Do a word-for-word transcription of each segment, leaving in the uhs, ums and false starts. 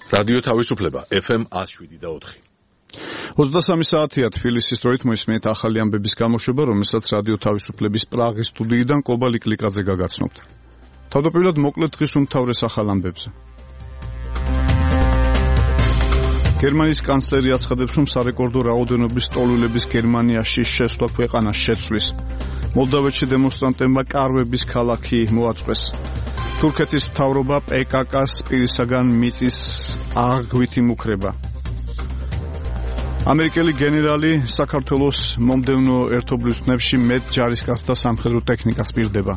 რადიო თავისუფლება ეფ ემ one oh seven და four. ოცდასამი საათია თბილისის დროით მოისმენთ ახალი ამბების გამოშვება, რომელსაც რადიო თავისუფლების პრაღის სტუდიიდან კობალი კლიკაძე გაგაცნობთ. თავდაპირველად მოკლედ დღის უმთავრეს ახალ ამბებზე. გერმანიის კანცლერი აცხადებს, რომ სარეკორდო რაოდენობის ტოლვილების გერმანიაში შესვლა ქვეყანას შეცვლის. მოლდოვეთში დემონსტრანტებმა კარვების ქალაქი მოაწყვეს. თურქეთის მთავრობა პე კა კას პირისაგან მიწის აღვით იმუქრება. ამერიკელი გენერალი საქართველოს მომდევნო ერთობლივ წნებში მეტ ჯარისკაცს და სამხედრო ტექნიკას პირდება.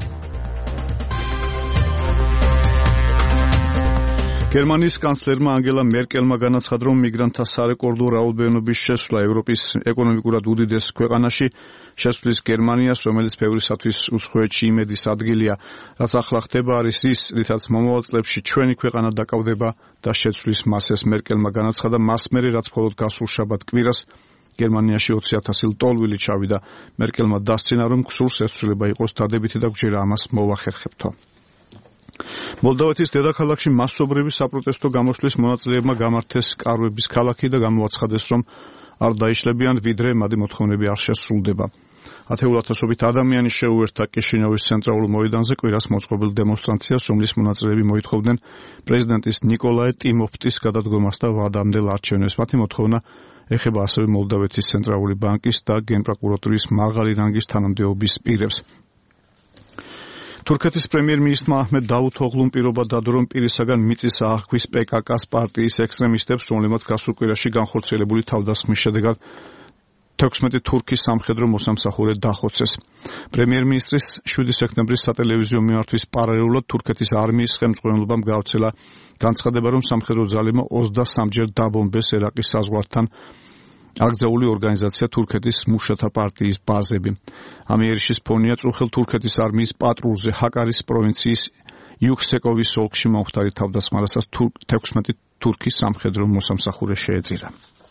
გერმანიის კანცლერმა ანგელა მერკელმა განაცხადა, რომ მიგრანტთა სარეკორდო რაოდენობის შესვლა ევროპის ეკონომიკურად უდიდეს ქვეყანაში შესვლის გერმანიას, რომელიც ბევრისათვის უცხოეთში იმედის ადგილია, რაც ახლა ხდება, არის ის, რითაც მომავალ წლებში ჩვენი ქვეყანა დაკავდება და შეცვლის მასეს. მერკელმა განაცხადა, მას მერე რაც მხოლოდ გასულ შაბათ კვირას გერმანიაში ოცი ათასი ტოლვილი ჩავიდა. მერკელმა დასცინა, რომ გსურს ესწრება იყოს დადებითი და გვჯერა ამას მოვახერხებთო. მოლდოვეთის დედაქალაქში მასობრივი საპროტესტო გამოსვლის მონაწილეებმა გამართეს კარვების ქალაქი და გამოაცხადეს, რომ არ დაიშლებიან, ვიდრე მათი მოთხოვნები არ შესრულდება. ათეულ ათასობით ადამიანი შეუერთდა კიშინიოვის ცენტრალურ მოედანზე კვირას მოწყობილ დემონსტრაციას, რომლის მონაწილეები მოითხოვდნენ პრეზიდენტის ნიკოლაე ტიმოფტის გადადგომას და ვადამდელ არჩევნებს. მათი მოთხოვნა ეხება ასევე მოლდოვეთის ცენტრალური ბანკის და გენპროკურატურის მაღალი რანგის თანამდებობის პირებს. თურქეთის პრემიერ-მინისტრმა აჰმედ დავუთოღლუმ პირობა დადო, რომ პირისაგან მიწის აახვის პე კა კას პარტიის ექსტრემისტებს, რომლებმაც გასულ კვირაში განხორციელებული თავდასხმის შედეგად თექვსმეტი თურქის სამხედრო მოსამსახურე დახოცეს. პრემიერ-მინისტრის შვიდი სექტემბრის სატელევიზიო მიმართვის პარალელურად თურქეთის არმიის ხელმძღვანელობამ გაავრცელა განცხადება, რომ სამხედრო ძალებმა ოცდასამჯერ დაბომბეს ერაყის საზღვართან აკრძალული ორგანიზაცია თურქეთის მუშათა პარტიის ბაზები. ამ იერიშის ფონია წუხელ თურქეთის არმიის პატრულზე ჰაკარის პროვინციის იუქსეკოვის ოლქში მომხდარი თავდასხმა, რასაც თექვსმეტი თურქის სამხედრო მოსამსახურე შეეწირა.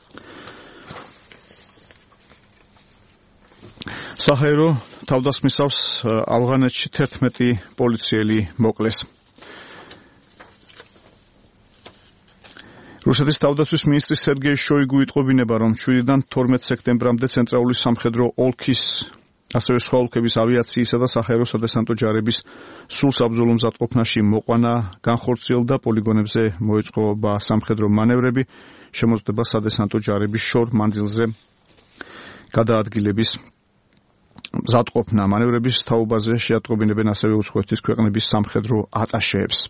საჰაერო თავდასხმისას ავღანეთში თერთმეტი პოლიციელი მოკლეს. რუსეთის თავდაცვის მინისტრი სერგეი შოიგუ იტყობინება, რომ შვიდიდან თორმეტ სექტემბრამდე ცენტრალური სამხედრო ოლქის, ასევე სხვა ოლქების ავიაციისა და საჰაერო სადესანტო ჯარების სულ საბრძოლო მზადყოფნაში მოყვანა განხორციელდა, პოლიგონებზე მოეწყობა სამხედრო მანევრები, შემოწმდება სადესანტო ჯარების შორ მანძილზე გადაადგილების მზადყოფნა. მანევრების თაობაზე შეატყობინებენ ასევე უცხოეთის ქვეყნების სამხედრო ატაშეებს.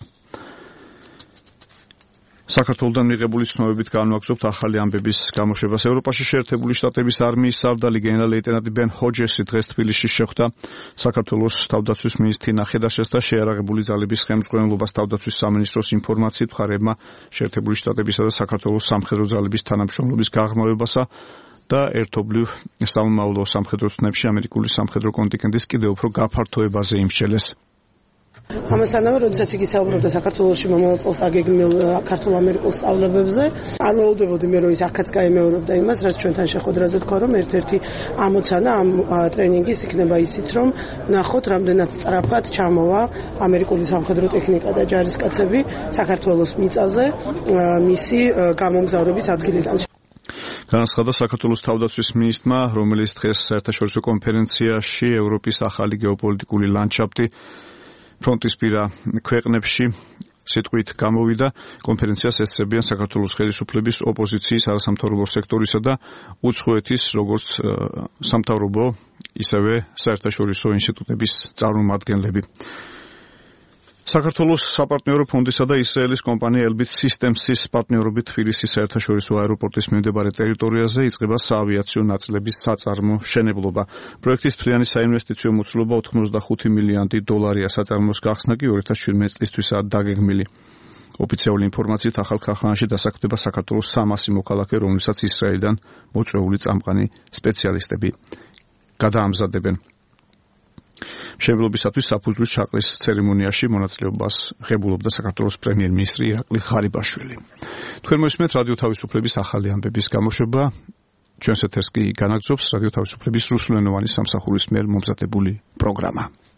საქართველოდან მიღებული ცნობებით განვაგრძობთ ახალი ამბების გამოშვებას. ევროპაში შეერთებული შტატების არმიის სარდალი გენერალ-ლეიტენანტი ბენ ჰოჯესი დღეს თბილისში შეხვდა საქართველოს თავდაცვის მინისტრ ნახედაშეს და შეიარაღებული ძალების ხელმძღვანელობას თავდაცვის სამინისტროს ინფორმაციით მხარეებმა შეერთებული შტატებისა და საქართველოს სამხედრო ძალების თანამშრომლობის გაღრმავებასა და ერთობლივ სამომავლო სამხედრო წნებში ამერიკული სამხედრო კონტინგენტის კიდევ უფრო გაფართოებაზე იმსჯელეს. ამასთანავე, როდესაც იგი საუბრობდა საქართველოში მომავალ წელს დაგეგმილ ქართულ-ამერიკულ სწავლებებზე, არ ველოდებოდი მე, რომ ის აქაც გაიმეორებდა იმას, რაც ჩვენთან შეხვედრაზე თქვა, რომ ერთ-ერთი ამოცანა ამ ტრენინგის იქნება ისიც, რომ ნახოთ, რამდენად სწრაფად ჩამოვა ამერიკული სამხედრო ტექნიკა და ჯარისკაცები საქართველოს მიწაზე მისი გამომგზავრების ადგილიდან. განაცხადა საქართველოს თავდაცვის მინისტრმა, რომელიც დღეს საერთაშორისო კონფერენციაში ევროპის ახალი გეოპოლიტიკური ლანდშაფტი ფრონტისპირა ქვეყნებში სიტყვით გამოვიდა. კონფერენციას ესწრებიან საქართველოს ხელისუფლების, ოპოზიციის, არასამთავრობო სექტორისა და უცხოეთის როგორც სამთავრობო, ისევე საერთაშორისო ინსტიტუტების წარმომადგენლები. საქართველოს საპარტნიორო ფონდისა და ისრაელის კომპანია ელბიტ სისტემსის პარტნიორობით თბილისის საერთაშორისო აეროპორტის მიმდებარე ტერიტორიაზე იწყება საავიაციო ნაწილების საწარმო მშენებლობა. პროექტის მთლიანი საინვესტიციო მოცულობა ოთხმოცდახუთი მილიონი დოლარია. საწარმოს გახსნა კი ორი ათას შვიდმეტი წლისთვისაა დაგეგმილი. ოფიციალური ინფორმაციით ახალ ქარხანაში დასაქმდება საქართველოს სამასი მოქალაქე, რომლითაც ისრაელიდან მოწვეული წამყვანი სპეციალისტები გადაამზადებენ. მშენებლობისათვის საფუძვლის ჩაყრის ცერემონიაში მონაწილეობას ღებულობდა საქართველოს პრემიერ-მინისტრი ირაკლი ღარიბაშვილი. თქვენ მოისმენთ რადიო თავისუფლების ახალი ამბების გამოშვება. ჩვენს ეთერს კი განაგრძობს რადიო თავისუფლების რუსულენოვანი სამსახურის მიერ მომზადებული პროგრამა.